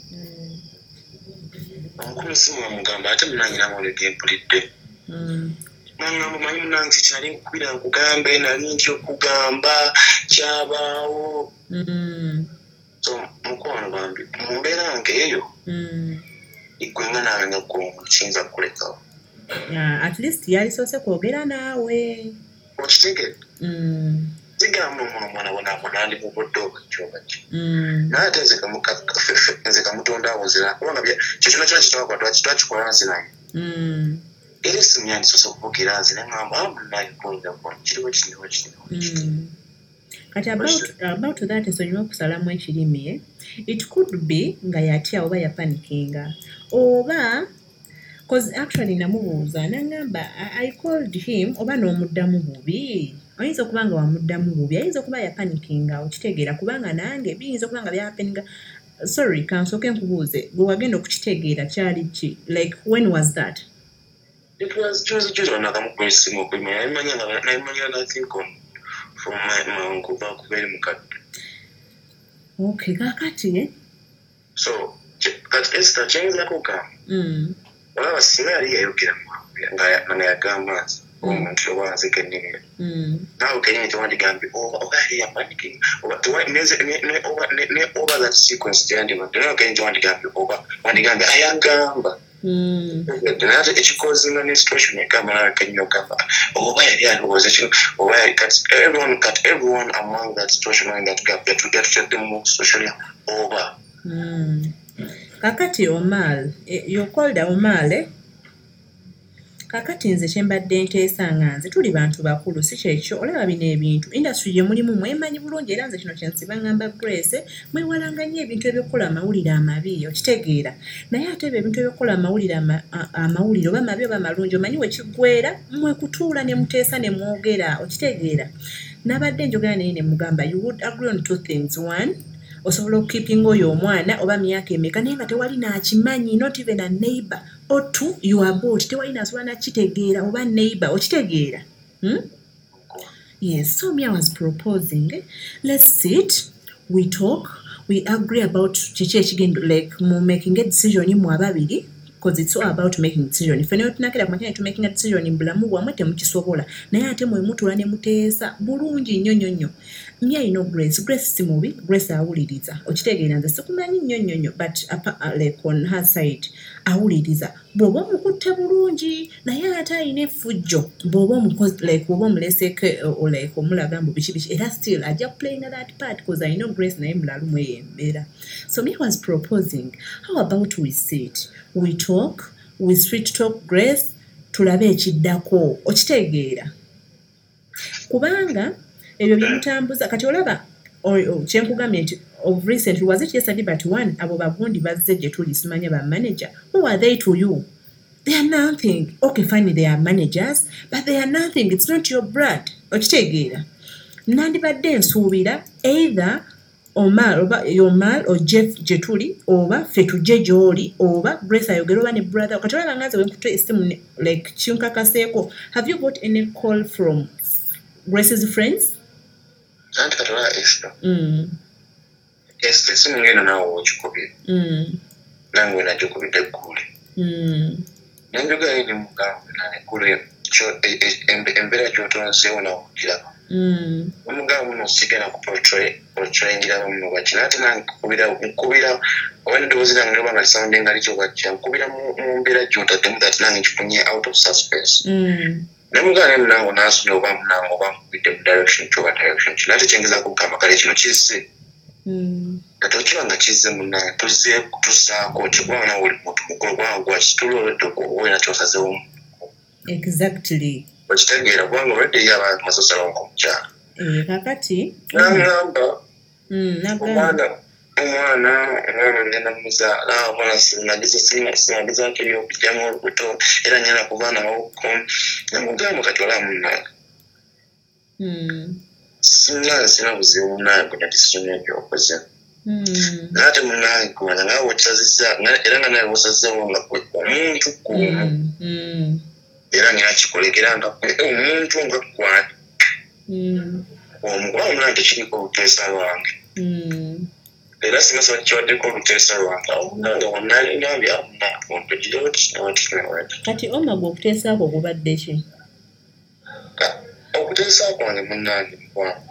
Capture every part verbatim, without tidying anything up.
Onkulu simu amugamba ate munanyina mole gempulidde. Nangamba manyi munange kyali nkubira nkugambe nali ntyo okugamba kyabaawo. So mukwano bambi mu mbeera ngeeyo igwe nga nawe nagwo kiyinza kukulekawo. At least yalisoose kwogera naawe. Okitegedde? Zigamba omuntu omwana bonaabona ndi mu budde obakyoba ki. Naye ate nze kamutonda awo nzira kubanga kyo kyonna kyonna kitwakwatwa twakikola nzinaye. Era essimu yandisoose okuvugira nze neŋŋamba munaye kuwulira kiriwo kiriwo kiriwo. Kati about, about that esonyiwa okusalamu ekirimi it could be nga yatya oba yapanikinga oba cause actually namubuuza nangamba I called him oba n'omuddamu bubi oyinza okuba nga wamuddamu bubi ayinza okuba yapanikinga okitegeera kubanga nange biyinza okuba nga byapeninga. Sorry kansooke nkubuuze gwe wagenda okukitegeera kyali ki like when was that? It was Tuesday Tuesday nakamukuba essimu okwimanya naimanya nothing on from my uncle back very mukadde. Okay kakati so kati Esther chenza kuka mm wala singa yali yayogera nga nga yagamba nti omuntu owanze kennyini nawe kennyini tewandigambe oba yali yapanikinga oba ne over that sequence teyandibadde nawe kennyini tewandigambe oba wandigambe ayagamba. Nate ekikozinga ne situation ekamba nawe kennyini ogamba oba yali alowooza kino oba yali kati everyone cut everyone among that situation in that gap yatutadde mu social over. Kakati Omal, you called Omal, eh? Kakati nze kyembadde nteesa nga nze tuli bantu bakulu si kyekyo olaba bino ebintu industry gye mulimu mwemanyi bulungi era nze kino kyensiba ngamba Grace mwewalanga nnyo ebintu ebyokukola amawulire amabi okitegeera naye ate ebintu ebyokukola amawulire amawulire oba mabi oba malungi omanyi wekiggwera mwekutuula ne muteesa ne mwogera okitegeera nabadde njogera naye ne mugamba you would agree on two things. One, osobola okukeepinga oyo omwana oba myaka emeka naye nga tewali nakimanyi not even a neighbor or two you are bored tewali nasobola nakitegeera oba neighbor okitegeera. hmm? Yes, so me I was proposing let's sit we talk we agree about kiki ekigendo like mu making a decision mu ababiri because it's all about making decision. If you're not to making a decision in Blamu, one mukisobola. Naye ate mwe mutula ne muteesa bulungi nnyo nnyo nnyo. Mya ino Grace, Grace simubi, Grace awuliriza. Okitegeera nze sikumanyi nnyo nnyo nnyo but uh, like on her side awuliriza. Bw'oba omukutte bulungi naye ate alina effujjo. Bw'oba omukozi like bw'oba omuleseke or like omulaga mbu biki biki era still ajja playing that part because I know Grace naye mulalu mwe yembeera. So me was proposing how about we sit we talk we street talk Grace tulabe ekiddako okitegeera kubanga ebyo byemutambuza kati olaba kyenkugambye nti of recently was it yesterday but one abo bagundi bazze gye tuli simanya ba manager who are they to you? They are nothing. Okay fine they are managers but they are nothing. It's not your blood okitegeera nandibadde nsuubira either Omar oba Omar or Jeff Jetuli oba fetuje joli oba Grace ayogera oba ne brother kati olaba ngaze wenkutte estimu like kinkakaseeko. Have you got any call from Grace's friends? Anti katola Esther. Mm. Esther simungena nawo okikubye. Mm. Nangwe najjo kubidde kule. Mm. Nanjoga yini mugambe nane kule kyo embera kyotonseewo nawukira. Mm. Omugambo muno sigenda ku portray portray ngira muno bakina ate nankubira nkubira oba ndowooza nange oba nga sounding ali kyo bajja nkubira mu mbeera gy'otaddemu that nange nkifunye out of suspense. Mm. Namugane munango nasubira oba munango oba nkubidde mu direction kyoba direction kino ate kyengeza kugamba kale kino kizze. Mm. Kati okiba nga kizze munange tuzze kutusaako kigwana oli muntu mukulu kubanga gwakituloledde okuwera kyosazeewo. Exactly. Okitegeera kubanga olwedde ye abantu masosala omukyala. Eh kakati. Nangamba. Mm, omwana omwana omwana ngenda muzaala omwana sinagize sinagize nti y'okujjamu olubuto era nyina kubaana mawuko namugamba kati wala munange. Mm. Singa sina buzibu munange na decision y'okoze. Mm. Nate munange kumanya nga wekisazizza era nga nawe wasazzeewo nga omuntu kumu. Mm. Era ngakikolegera nga omuntu nga kwani mm omugwa omulante kiriko obuteesa lwange. mm era simasa kiwaddeko oluteesa lwange awo munange wannali nambye awo munange ontogireo kinawakinawaaki kati oma gwe okuteesa kwo gubadde ki okuteesa kwange munange mukwange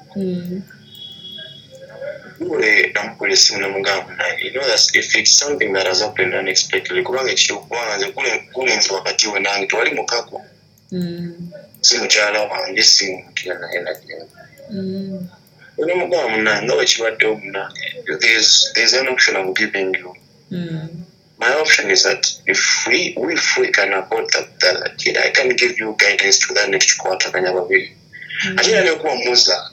ule namukula esimu namugamba munange you know that if it's something that has happened unexpectedly kubanga ekikubanga nze gulinze wakati we nange tewali mukako si mukyala wange si muntu naye nagenda When I'm going now, no, it's what do now. There's there's an option I'm giving you. Mm. My option is that if we if we can afford that, that kid, I can give you guidance to that next quarter. Can you be? I didn't know who was that.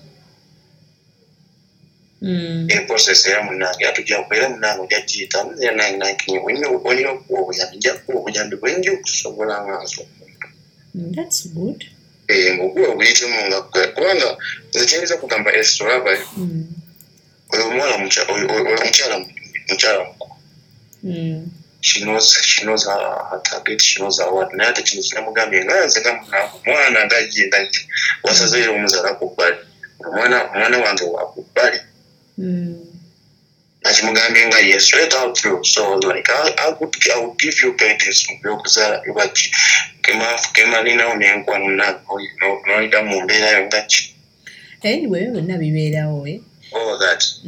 Hmm. A process ya munange atujja kwera munange jajita mwe nine nine kinyi wenyo wenyo ko yanja ko yanja wenyo kusobola ngaso. That's good. Eh ngokuwa ubuyite munga kubanga nzikyinza kugamba estoraba mm oyo mwana mucha oyo muchala muchala mm she knows she knows her, her target she knows her what naye tekino kinamugambye nganze ngamuna mwana ngaje ngaje wasaze omuzala kubali mwana mwana wange wakubali mm nakimugambye nga yes straight out through so like I, I would I would give you guidance mbyokuzala ibaki kema kema nina onenkwa nuna no no ida mu mbeera yo ngachi anyway wonna bibeerawo eh all that